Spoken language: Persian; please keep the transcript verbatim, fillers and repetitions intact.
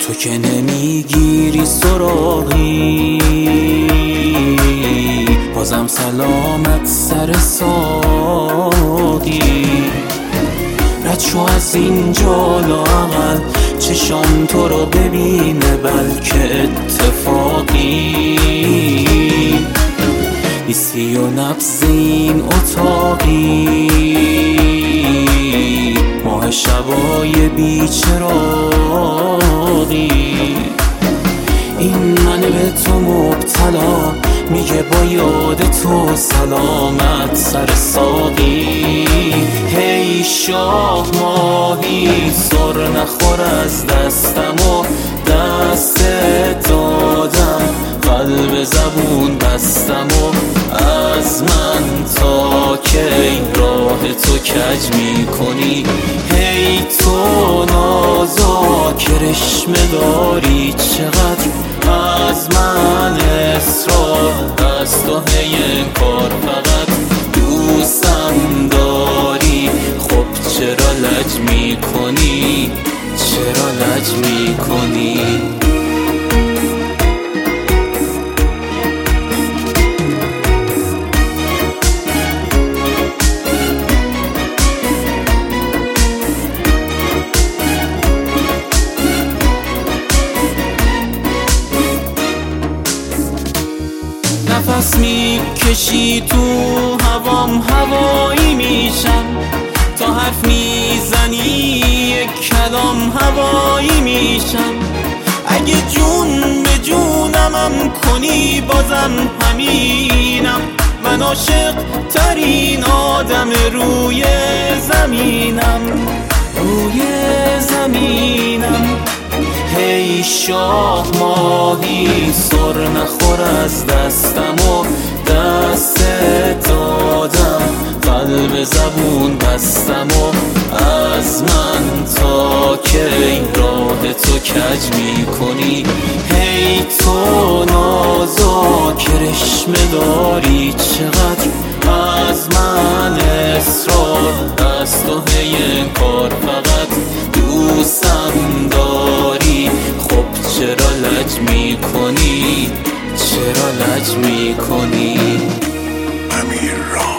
تو که نمیگیری سراغی، بازم سلامت سر ساقی. رد شو از اینجا لااقل چشام تو رو ببینه، بلکه اتفاقی نیستی و نبض این اتاقی. ماه شبای بیچراغی، این من به تو مبتلا، میگه با یاد تو سلامت سر ساقی. هی شاه ماهی سر نخور از دستم و دست دادم، قلب زبون بستم و از من تا کی راه تو کج میکنی. هی تو نازا کرشمه داری چقدر از من اصرار، از تو هی انکار فقط دوستم داری. خب چرا لج میکنی، چرا لج میکنی؟ نفس میکشی تو هوام، هوایی میشم. تا حرف میزنی یک کلام هوایی میشم. اگه جون به جونمم کنی بازم همینم. من عاشق ترین آدم روی زمینم، روی زمینم. هی شاه ماهی سر نخور از دستم و دست دادم، قلب زبون بستم و از من تا کی راه تو کج میکنی. هی تو نازا کرشمه داری چقدر از من اصرار، از تو هی انکار فقط دوستم داری. خب چرا لج میکنی، چرا لج میکنی؟ امیر